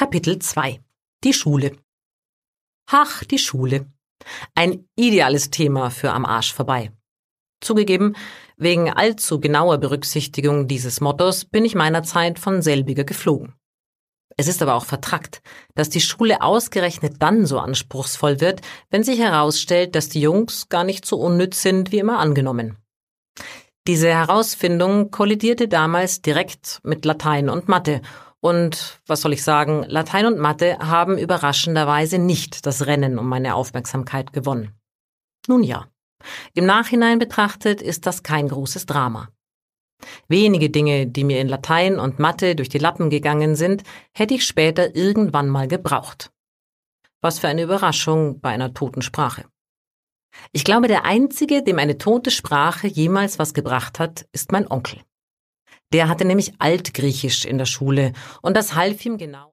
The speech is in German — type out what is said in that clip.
Kapitel 2: Die Schule. Ach, die Schule. Ein ideales Thema für am Arsch vorbei. Zugegeben, wegen allzu genauer Berücksichtigung dieses Mottos bin ich meiner Zeit von selbiger geflogen. Es ist aber auch vertrackt, dass die Schule ausgerechnet dann so anspruchsvoll wird, wenn sich herausstellt, dass die Jungs gar nicht so unnütz sind, wie immer angenommen. Diese Herausfindung kollidierte damals direkt mit Latein und Mathe. Und, was soll ich sagen, Latein und Mathe haben überraschenderweise nicht das Rennen um meine Aufmerksamkeit gewonnen. Nun ja, im Nachhinein betrachtet ist das kein großes Drama. Wenige Dinge, die mir in Latein und Mathe durch die Lappen gegangen sind, hätte ich später irgendwann mal gebraucht. Was für eine Überraschung bei einer toten Sprache. Ich glaube, der Einzige, dem eine tote Sprache jemals was gebracht hat, ist mein Onkel. Der hatte nämlich Altgriechisch in der Schule und das half ihm genau.